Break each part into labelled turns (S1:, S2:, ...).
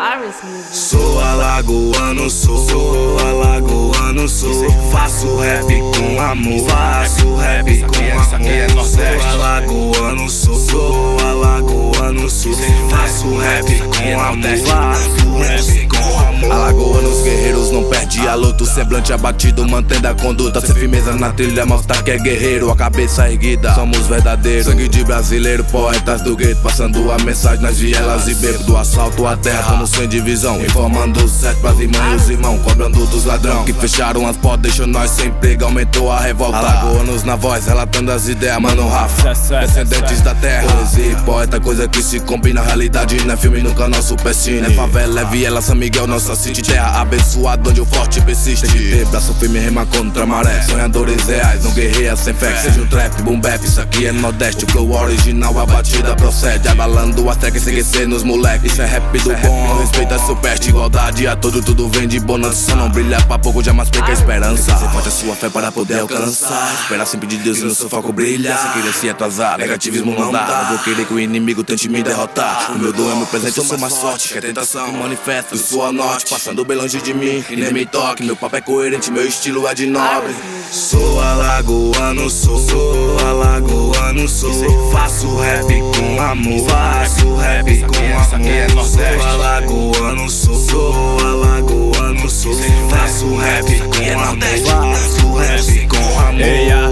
S1: Sou alagoano, sou alagoano, sou. Faço rap com amor, faço rap com amor. Sou alagoano, sou alagoano, sou. Faço rap com amor, faço rap com amor.
S2: Alagoanos guerreiros não perde a luta, o semblante abatido mantendo a conduta. Sem firmeza na trilha mostra que é guerreiro, a cabeça erguida, somos verdadeiros. Sangue de brasileiro, poetas do gueto, passando a mensagem nas vielas e beco. Do assalto à terra, estamos sem divisão, informando certo pras irmãs e os irmãos, cobrando dos ladrão que fecharam as portas, deixou nós sem emprego, aumentou a revolta. Alagoanos na voz, relatando as ideias, mano Rafa, descendentes da terra. Poesia e poeta, coisa que se combina, realidade não é filme, nunca nosso supercine. É favela, é viela, São Miguel, nossa city, terra abençoada onde o forte persiste. Tem que ter braço firme, rima contra a maré, sonhadores reais, não guerreia sem fé. Seja um trap, boom bap, isso aqui é nordeste, o flow original, a batida procede, abalando as tracks sem esquecer nos moleque. Isso é rap do bom, respeita seu peste, igualdade a tudo vem de bonança. Só não brilha pra pouco, jamais perca a esperança. Você pode a sua fé para poder alcançar, esperar sempre de Deus e no seu foco brilhar. Sem querer se atrasar, negativismo não dá. Não vou querer que o inimigo tente me derrotar. O meu dom é meu presente, eu sou mais forte que a tentação que manifesta do sul ao norte, passando bem longe de mim e nem me toque. Meu papo é coerente, meu estilo é de nobre.
S1: Sou alagoano, sou alagoano, sou. Faço rap com amor, faço rap com amor. Sou alagoano, sou alagoano, sou. Faço rap com amor, faço rap com amor.
S3: Eia,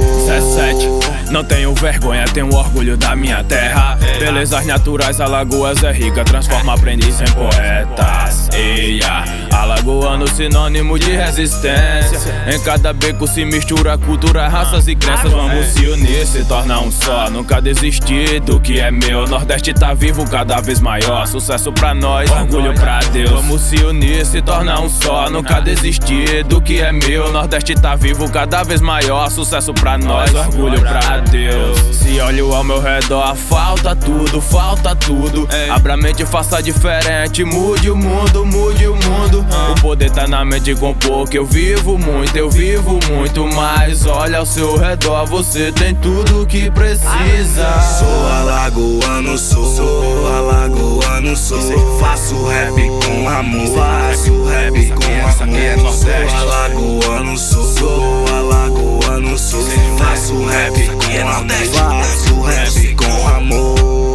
S3: 77, não tenho vergonha, tenho orgulho da minha terra. Belezas naturais, Alagoas é rica, transforma aprendiz em poetas. Eia, alagoano sinônimo de resistência. Em cada beco se mistura cultura, raças e crenças. Vamos se unir, se tornar um só, nunca desistir do que é meu. Nordeste tá vivo, cada vez maior, sucesso pra nós, orgulho pra Deus. Vamos se unir, se tornar um só, nunca desistir do que é meu. Nordeste tá vivo, cada vez maior, sucesso pra nós, orgulho pra Deus. Se olho ao meu redor, falta tudo, falta tudo. Abra a mente, faça diferente, mude o mundo, mude o mundo. O poder tá na mente com pouco, eu vivo muito mais. Olha ao seu redor, você tem tudo que precisa.
S1: Sou alagoano, sou alagoano, sou. Faço rap com amor, faço rap com amor. Sou alagoano, sou alagoano, sou. Faço rap com amor, faço rap com amor.